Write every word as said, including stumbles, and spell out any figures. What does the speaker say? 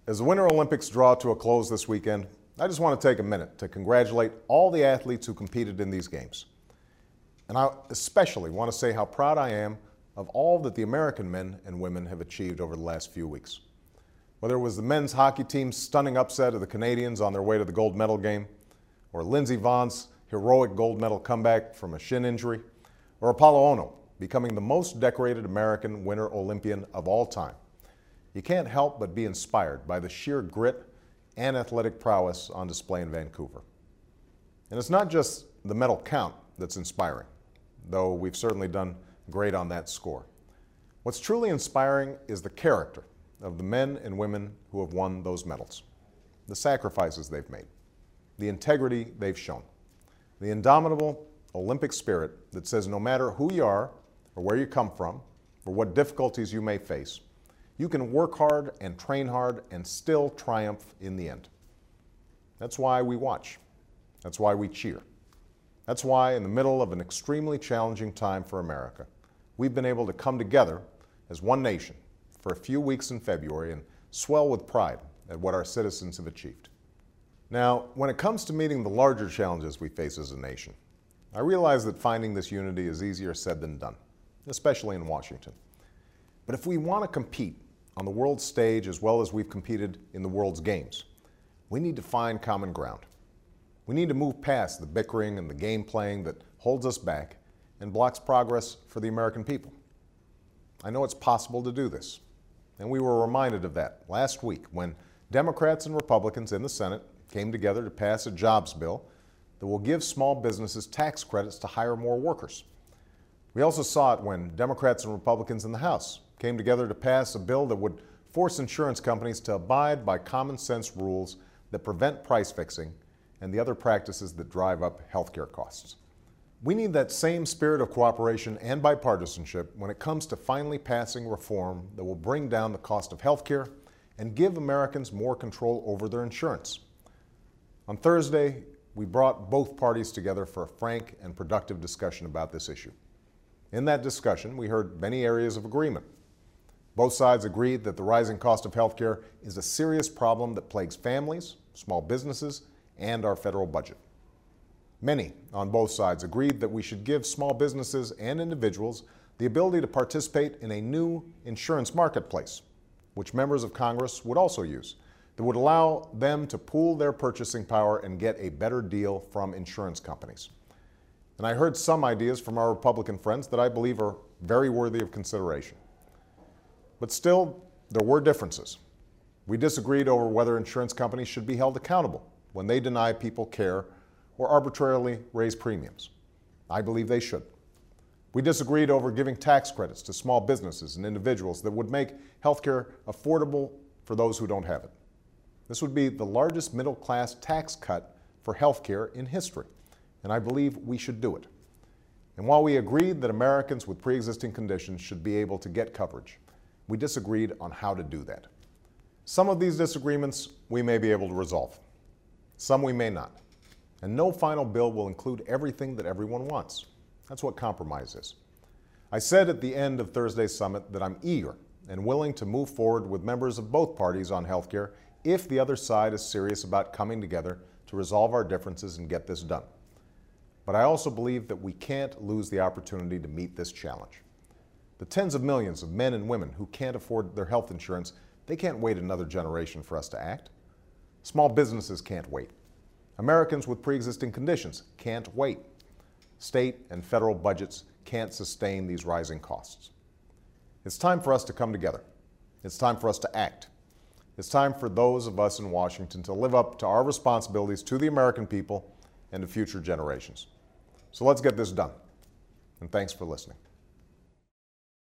As the Winter Olympics draw to a close this weekend, I just want to take a minute to congratulate all the athletes who competed in these games. And I especially want to say how proud I am of all that the American men and women have achieved over the last few weeks. Whether it was the men's hockey team's stunning upset of the Canadians on their way to the gold medal game, or Lindsey Vonn's heroic gold medal comeback from a shin injury, or Apolo Ohno becoming the most decorated American Winter Olympian of all time, you can't help but be inspired by the sheer grit and athletic prowess on display in Vancouver. And it's not just the medal count that's inspiring, though we've certainly done great on that score. What's truly inspiring is the character of the men and women who have won those medals, the sacrifices they've made, the integrity they've shown, the indomitable Olympic spirit that says no matter who you are or where you come from or what difficulties you may face, you can work hard and train hard and still triumph in the end. That's why we watch. That's why we cheer. That's why, in the middle of an extremely challenging time for America, we've been able to come together as one nation for a few weeks in February and swell with pride at what our citizens have achieved. Now, when it comes to meeting the larger challenges we face as a nation, I realize that finding this unity is easier said than done, especially in Washington. But if we want to compete on the world stage as well as we've competed in the world's games, we need to find common ground. We need to move past the bickering and the game playing that holds us back and blocks progress for the American people. I know it's possible to do this, and we were reminded of that last week when Democrats and Republicans in the Senate came together to pass a jobs bill that will give small businesses tax credits to hire more workers. We also saw it when Democrats and Republicans in the House came together to pass a bill that would force insurance companies to abide by common sense rules that prevent price fixing and the other practices that drive up healthcare costs. We need that same spirit of cooperation and bipartisanship when it comes to finally passing reform that will bring down the cost of healthcare and give Americans more control over their insurance. On Thursday, we brought both parties together for a frank and productive discussion about this issue. In that discussion, we heard many areas of agreement. Both sides agreed that the rising cost of healthcare is a serious problem that plagues families, small businesses, and our federal budget. Many on both sides agreed that we should give small businesses and individuals the ability to participate in a new insurance marketplace, which members of Congress would also use, that would allow them to pool their purchasing power and get a better deal from insurance companies. And I heard some ideas from our Republican friends that I believe are very worthy of consideration. But still, there were differences. We disagreed over whether insurance companies should be held accountable when they deny people care or arbitrarily raise premiums. I believe they should. We disagreed over giving tax credits to small businesses and individuals that would make healthcare affordable for those who don't have it. This would be the largest middle-class tax cut for healthcare in history, and I believe we should do it. And while we agreed that Americans with pre-existing conditions should be able to get coverage, we disagreed on how to do that. Some of these disagreements we may be able to resolve. Some we may not. And no final bill will include everything that everyone wants. That's what compromise is. I said at the end of Thursday's summit that I'm eager and willing to move forward with members of both parties on healthcare if the other side is serious about coming together to resolve our differences and get this done. But I also believe that we can't lose the opportunity to meet this challenge. The tens of millions of men and women who can't afford their health insurance, they can't wait another generation for us to act. Small businesses can't wait. Americans with pre-existing conditions can't wait. State and federal budgets can't sustain these rising costs. It's time for us to come together. It's time for us to act. It's time for those of us in Washington to live up to our responsibilities to the American people and to future generations. So let's get this done. And thanks for listening.